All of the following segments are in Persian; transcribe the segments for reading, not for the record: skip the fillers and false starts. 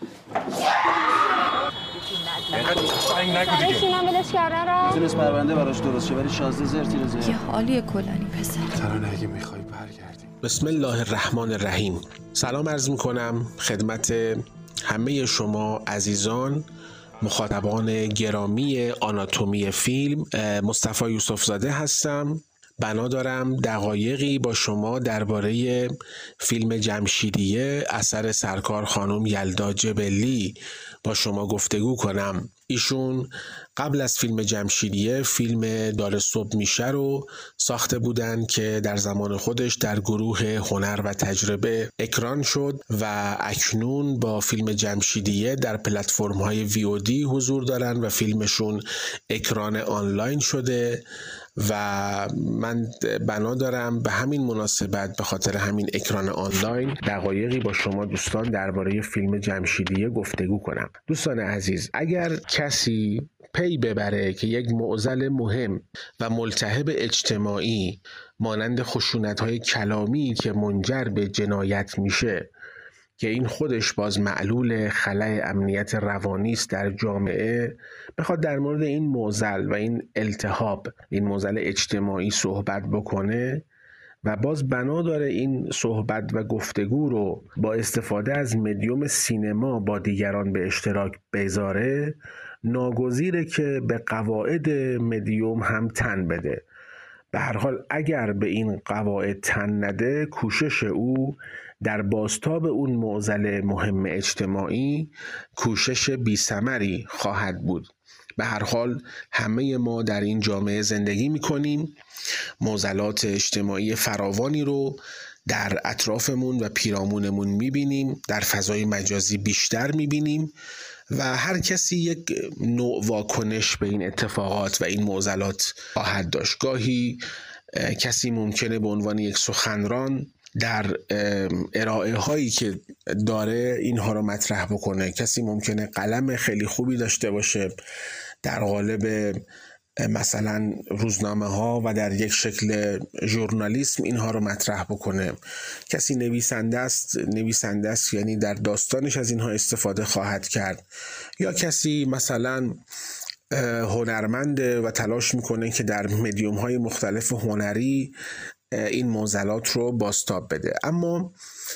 سینم ولش کرده را میتونست پرونده براش درست شه، ولی شازده زرتی رو زیر. یه حالی کلانی پسر. ترانه اگه میخوای برگردیم. بسم الله الرحمن الرحیم. سلام عرض میکنم خدمت همه شما عزیزان مخاطبان گرامی آناتومی فیلم. مصطفی یوسف زاده هستم. بنا دارم دقایقی با شما درباره فیلم جمشیدیه اثر سرکار خانم یلدا جبلی با شما گفتگو کنم. ایشون قبل از فیلم جمشیدیه فیلم دار صبح میشه رو ساخته بودن که در زمان خودش در گروه هنر و تجربه اکران شد و اکنون با فیلم جمشیدیه در پلتفرم های VOD حضور دارن و فیلمشون اکران آنلاین شده و من بنا دارم به همین مناسبت به خاطر همین اکران آنلاین دقایقی با شما دوستان درباره فیلم جمشیدیه گفتگو کنم. دوستان عزیز، اگر کسی پی ببره که یک معضل مهم و ملتهب اجتماعی مانند خشونت‌های کلامی که منجر به جنایت میشه که این خودش باز معلول خلأ امنیت روانی است در جامعه، بخواد در مورد این معضل و این التهاب، این معضل اجتماعی صحبت بکنه و باز بنا داره این صحبت و گفتگو رو با استفاده از مدیوم سینما با دیگران به اشتراک بذاره، ناگزیره که به قواعد مدیوم هم تن بده. به هر حال اگر به این قواعد تن نده، کوشش او در بازتاب اون معضل مهم اجتماعی کوشش بی‌ثمری خواهد بود. به هر حال همه ما در این جامعه زندگی می‌کنیم، معضلات اجتماعی فراوانی رو در اطرافمون و پیرامونمون می‌بینیم، در فضای مجازی بیشتر می‌بینیم و هر کسی یک نوع واکنش به این اتفاقات و این معضلات خواهد داشت. گاهی کسی ممکنه به عنوان یک سخنران در ارائه هایی که داره اینها رو مطرح بکنه، کسی ممکنه قلم خیلی خوبی داشته باشه در قالب مثلا روزنامه ها و در یک شکل ژورنالیسم اینها رو مطرح بکنه، کسی نویسنده است یعنی در داستانش از اینها استفاده خواهد کرد، یا کسی مثلا هنرمنده و تلاش میکنه که در مدیوم های مختلف هنری این معضلات رو بازتاب بده. اما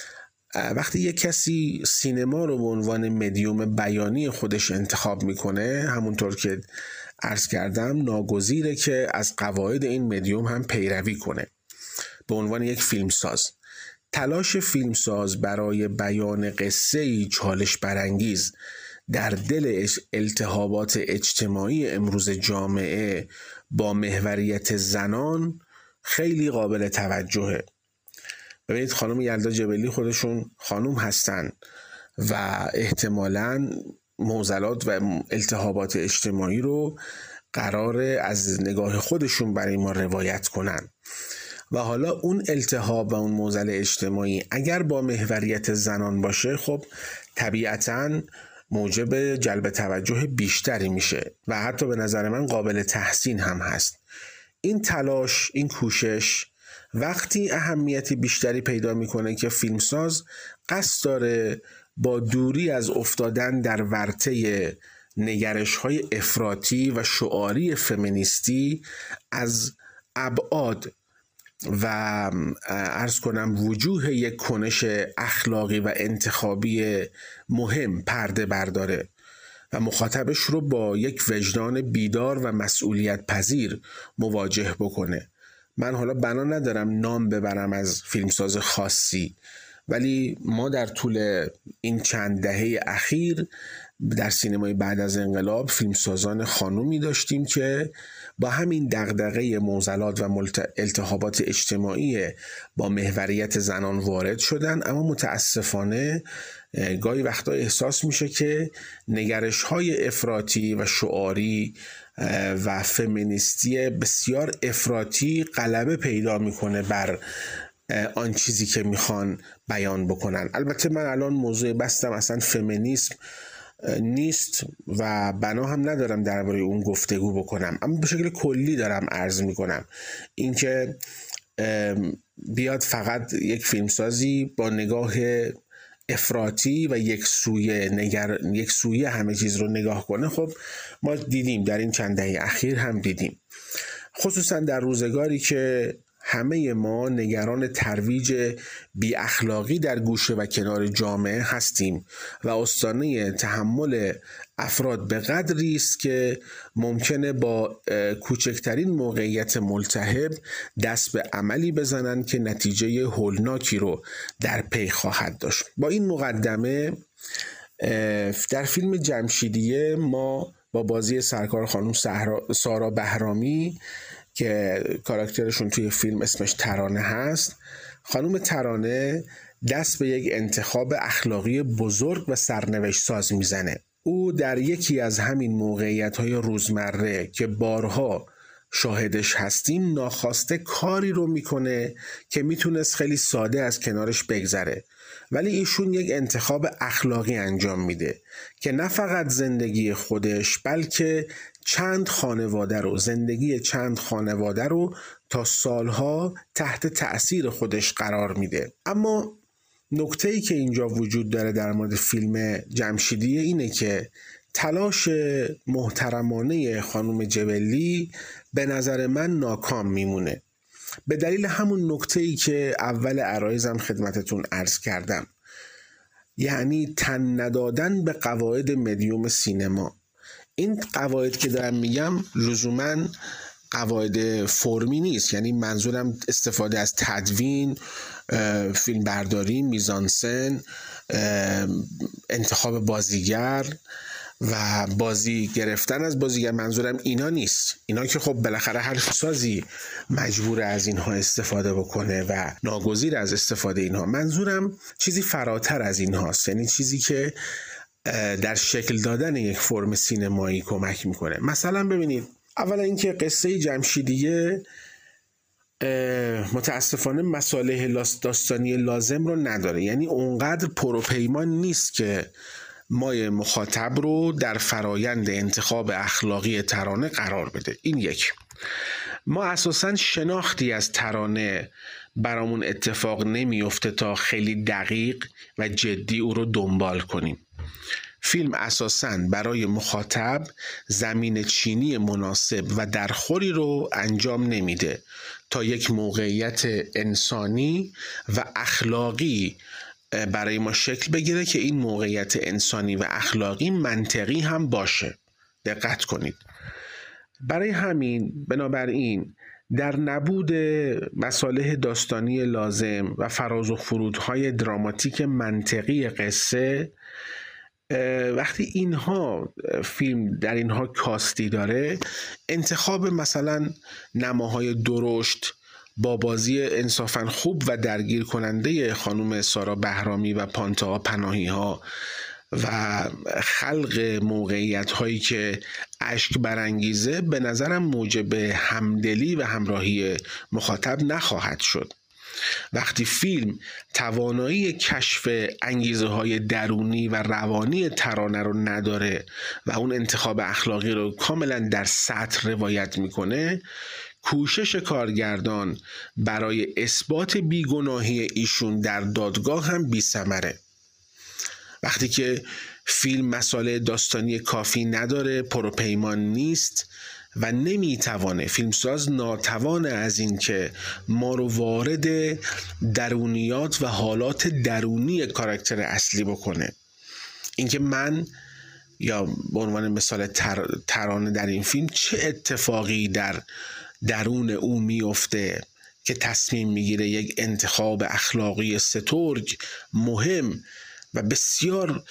وقتی یک کسی سینما رو به عنوان مدیوم بیانی خودش انتخاب میکنه، همونطور که عرض کردم ناگزیره که از قواعد این مدیوم هم پیروی کنه. به عنوان یک فیلمساز، تلاش فیلمساز برای بیان قصه‌ای چالش برانگیز در دل التهابات اجتماعی امروز جامعه با محوریت زنان خیلی قابل توجهه. ببینید خانم یلدا جبلی خودشون خانم هستن و احتمالاً معضلات و التهابات اجتماعی رو قراره از نگاه خودشون برای ما روایت کنن و حالا اون التهاب و اون معضل اجتماعی اگر با محوریت زنان باشه، خب طبیعتاً موجب جلب توجه بیشتری میشه و حتی به نظر من قابل تحسین هم هست. این تلاش، این کوشش وقتی اهمیتی بیشتری پیدا میکنه که فیلمساز قصد داره با دوری از افتادن در ورطه نگرش‌های افراطی و شعاری فمینیستی از ابعاد و عرض کنم وجوه یک کنش اخلاقی و انتخابی مهم پرده برداره و مخاطبش رو با یک وجدان بیدار و مسئولیت پذیر مواجه بکنه. من حالا بنا ندارم نام ببرم از فیلمساز خاصی، ولی ما در طول این چند دهه اخیر در سینمای بعد از انقلاب فیلمسازان خانومی داشتیم که با همین دغدغه معضلات و التهابات اجتماعی با محوریت زنان وارد شدن، اما متاسفانه گاهی وقتا احساس میشه که نگرش‌های افراطی و شعاری و فمینیستی بسیار افراطی غلبه پیدا میکنه بر آن چیزی که میخوان بیان بکنن. البته من الان موضوع بستم اصلا فمینیسم نیست و بنا هم ندارم درباره اون گفتگو بکنم، اما به شکل کلی دارم عرض میکنم اینکه بیاد فقط یک فیلمسازی با نگاه افراطی و یک سویه همه چیز رو نگاه کنه، خب ما دیدیم در این چند دهه اخیر هم دیدیم، خصوصا در روزگاری که همه ما نگران ترویج بی اخلاقی در گوشه و کنار جامعه هستیم و آستانه تحمل افراد به قدری است که ممکنه با کوچکترین موقعیت ملتهب دست به عملی بزنن که نتیجه هولناکی رو در پی خواهد داشت. با این مقدمه در فیلم جمشیدیه ما با بازی سرکار خانم سارا بهرامی که کاراکترشون توی فیلم اسمش ترانه هست، خانم ترانه دست به یک انتخاب اخلاقی بزرگ و سرنوشت ساز میزنه. او در یکی از همین موقعیت‌های روزمره که بارها شاهدش هستیم ناخواسته کاری رو میکنه که میتونست خیلی ساده از کنارش بگذره، ولی ایشون یک انتخاب اخلاقی انجام میده که نه فقط زندگی خودش بلکه زندگی چند خانواده رو تا سالها تحت تأثیر خودش قرار میده. اما نکته‌ای که اینجا وجود داره در مورد فیلم جمشیدیه اینه که تلاش محترمانه خانم جبلی به نظر من ناکام میمونه، به دلیل همون نکته‌ای که اول عرایزم خدمتتون عرض کردم، یعنی تن ندادن به قواعد مدیوم سینما. این قواعد که دارم میگم لزوماً قواعد فرمی نیست، یعنی منظورم استفاده از تدوین، فیلم برداری، میزانسن، انتخاب بازیگر و بازی گرفتن از بازیگر، منظورم اینا نیست. اینا که خب بالاخره هر سازی مجبور از اینها استفاده بکنه و ناگزیر از استفاده اینها. منظورم چیزی فراتر از اینهاست، یعنی چیزی که در شکل دادن یک فرم سینمایی کمک میکنه. مثلا ببینید، اولا اینکه قصه جمشیدیه متاسفانه مصالح داستانی لازم رو نداره، یعنی اونقدر پروپیمان نیست که مای مخاطب رو در فرایند انتخاب اخلاقی ترانه قرار بده. این یک. ما اساساً شناختی از ترانه برامون اتفاق نمیفته تا خیلی دقیق و جدی او رو دنبال کنیم. فیلم اساساً برای مخاطب زمین چینی مناسب و درخوری رو انجام نمیده تا یک موقعیت انسانی و اخلاقی برای ما شکل بگیره که این موقعیت انسانی و اخلاقی منطقی هم باشه. دقت کنید. برای همین بنابراین در نبود مصالح داستانی لازم و فراز و فرودهای دراماتیک منطقی قصه، وقتی اینها فیلم در اینها کاستی داره، انتخاب مثلا نماهای درشت با بازی انصافاً خوب و درگیر کننده خانم سارا بهرامی و پانتا پناهی ها و خلق موقعیت هایی که اشک برانگیزه به نظرم موجب همدلی و همراهی مخاطب نخواهد شد. وقتی فیلم توانایی کشف انگیزه های درونی و روانی ترانه رو نداره و اون انتخاب اخلاقی رو کاملا در سطح روایت میکنه، کوشش کارگردان برای اثبات بیگناهی ایشون در دادگاه هم بی‌ثمره. وقتی که فیلم مسائل داستانی کافی نداره، پروپیمان نیست و نمیتوانه، فیلمساز ناتوانه از این که ما رو وارد درونیات و حالات درونی کاراکتر اصلی بکنه. اینکه من یا به عنوان مثال ترانه در این فیلم چه اتفاقی در درون او میفته که تصمیم میگیره یک انتخاب اخلاقی سترگ مهم و بسیار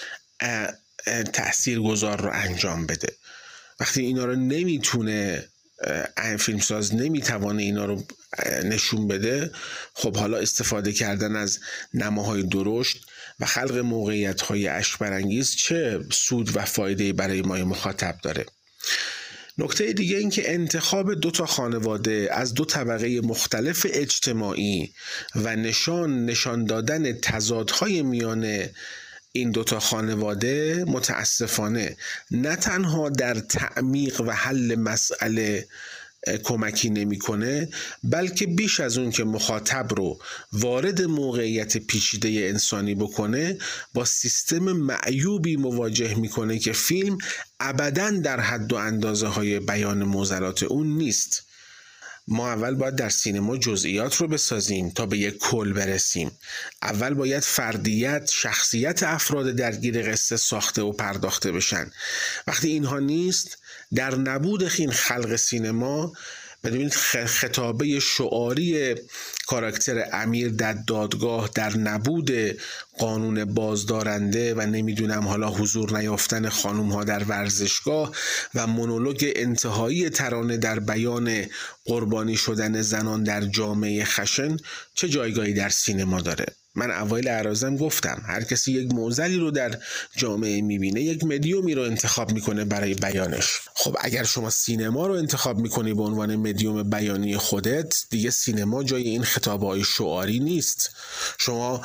تأثیرگذار رو انجام بده. وقتی اینا رو نمیتونه، فیلمساز نمیتوانه اینا رو نشون بده، خب حالا استفاده کردن از نماهای درشت و خلق موقعیت‌های اشک برانگیز چه سود و فایده‌ای برای ما مخاطب داره؟ نکته دیگه این که انتخاب دو تا خانواده از دو طبقه مختلف اجتماعی و نشان دادن تضادهای میان این دوتا خانواده متاسفانه نه تنها در تعمیق و حل مسئله کمکی نمیکنه، بلکه بیش از اون که مخاطب رو وارد موقعیت پیچیده انسانی بکنه، با سیستم معیوبی مواجه میکنه که فیلم ابداً در حد و اندازه های بیان معضلات اون نیست. ما اول باید در سینما جزئیات رو بسازیم تا به یک کل برسیم. اول باید فردیت، شخصیت افراد درگیر قصه ساخته و پرداخته بشن. وقتی اینها نیست، در نبود این خلق سینما، ببینید خطابه شعاری کاراکتر امیر در دادگاه، در نبود قانون بازدارنده و نمیدونم حالا حضور نیافتن خانوم ها در ورزشگاه و مونولوگ انتهایی ترانه در بیان قربانی شدن زنان در جامعه خشن چه جایگاهی در سینما داره؟ من اوایل عرضم گفتم هر کسی یک معضلی رو در جامعه میبینه، یک مدیومی رو انتخاب میکنه برای بیانش. خب اگر شما سینما رو انتخاب میکنی به عنوان مدیوم بیانی خودت، دیگه سینما جای این خطابهای شعاری نیست. شما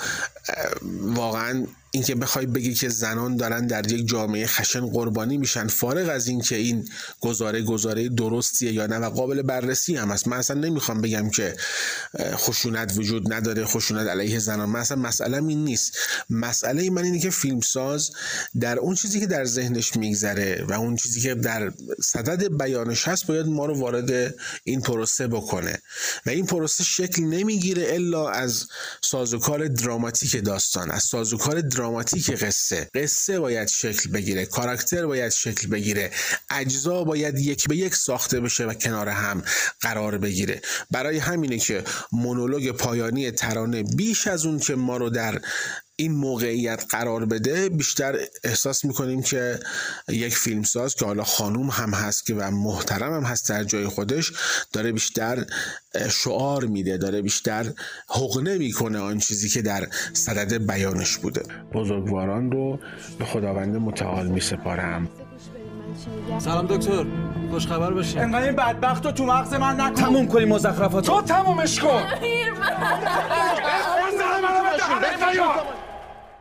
واقعا اینکه بخوای بگی که زنان دارن در یک جامعه خشن قربانی میشن، فارغ از این که این گزاره درستیه یا نه و قابل بررسی هم است، من اصلا نمیخوام بگم که خشونت وجود نداره، خشونت علیه زنان، من اصلا مسئله این نیست. مسئله من اینه که فیلمساز در اون چیزی که در ذهنش میگذره و اون چیزی که در صدد بیانش هست باید ما رو وارد این پروسه بکنه و این پروسه شکل نمیگیره الا از سازوکار دراماتیک داستان، از سازوکار دراماتیک قصه باید شکل بگیره، کاراکتر باید شکل بگیره، اجزا باید یک به یک ساخته بشه و کنار هم قرار بگیره. برای همینه که مونولوگ پایانی ترانه بیش از اون که ما رو در این موقعیت قرار بده، بیشتر احساس میکنیم که یک فیلمساز که حالا خانوم هم هست که و محترم هم هست در جای خودش، داره بیشتر شعار میده، داره بیشتر حقنه میکنه آن چیزی که در صدد بیانش بوده. بزرگواران رو به خداوند متعال میسپارم. سلام دکتر، خوش خبر باشه. انقدر این بدبخت رو تو مغز من نکن. تموم کنی مزخرفات. تو تمومش کن.